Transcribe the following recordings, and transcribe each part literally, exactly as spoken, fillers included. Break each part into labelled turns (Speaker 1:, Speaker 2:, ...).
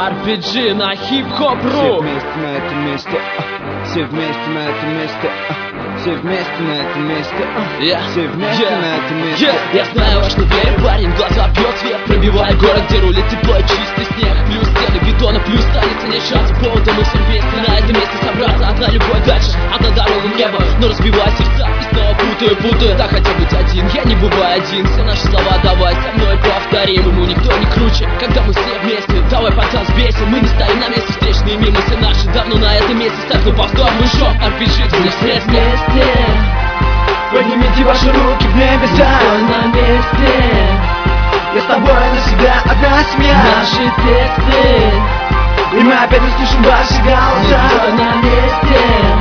Speaker 1: ар пи джи на хип-хоп.ру.
Speaker 2: Все вместе на этом месте, а, все вместе на этом месте, а, все вместе на этом месте, а,
Speaker 1: yeah.
Speaker 2: все вместе
Speaker 1: yeah.
Speaker 2: на этом месте.
Speaker 1: yeah. Я знаю, во что верю, парень, в глаза бьет свет, пробивая город, где рулит тепло и чистый снег. Плюс стены бетона, плюс станется не шанс. Повода мы все вместе на этом месте собраться. Одна любовь дальше, одна дорога в небо, но разбивая сердца и снова путаю, путаю. Да хотел быть один, я не бываю один. Все наши слова давай со мной повторим. Ему никто не круче, когда мы все вместе. Давай, пацан, сбейся, мы не стоим на месте. Встречные мимо все наши давно на этом месте. Ставь на повтор, мы жжем ар пи джи, все вместе.
Speaker 2: Поднимите ваши руки в небеса.
Speaker 1: Стой на месте.
Speaker 2: Я с тобой навсегда одна семья.
Speaker 1: Наши тексты.
Speaker 2: И мы опять услышим ваши голоса.
Speaker 1: Стой на месте.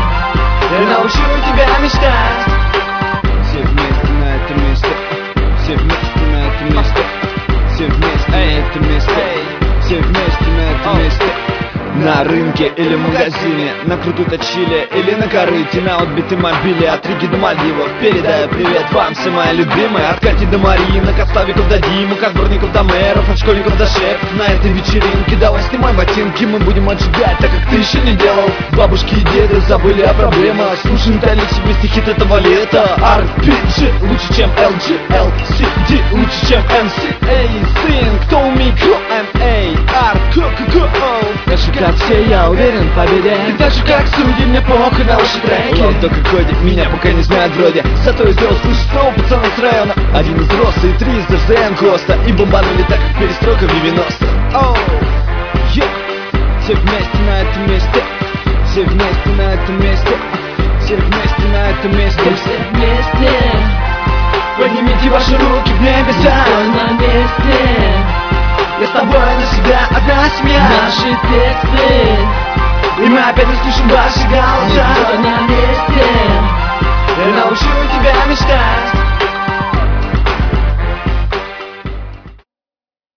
Speaker 2: Я научу тебя мечтать. Все вместе на этом месте, все вместе на этом месте, все вместе на этом месте, все вместе на этом месте. На рынке или в магазине, на крутой точиле или на корыте, на отбитой мобиле от Риги до Мальдивов. Передаю привет вам, все мои любимые. От Кати до Марии, от Славиков до Димок, от сборников до мэров, от школьников до шефов. На этой вечеринке давай снимай ботинки, мы будем отжигать, так как ты еще не делал. Бабушки и деды забыли о проблемах, слушаем тайны себе стихи этого лета. ар пи джи лучше, чем эл джи, эл си ди лучше, чем эм си. Эй, сын, кто у микро, эм эй, ар ку ку ку.
Speaker 1: Так же как все, я уверен в победе.
Speaker 2: И так же как судьи, мне похуй на ваши треки. Лав только ходит, меня пока не знают вроде. Зато из рост слышу снова пацана с района. Один из роста и три из эр зэ эн Коста. И бомбанули так, как перестройка в девяностых. Оу, yeah. Все вместе на этом месте, все вместе на этом месте, все вместе на этом месте,
Speaker 1: все вместе.
Speaker 2: Поднимите ваши руки в небеса.
Speaker 1: Стой на месте.
Speaker 2: Я с тобой навсегда одна семья.
Speaker 1: Наши тексты.
Speaker 2: И мы опять услышим ваши голоса.
Speaker 1: Стой на месте.
Speaker 2: Я научу тебя мечтать.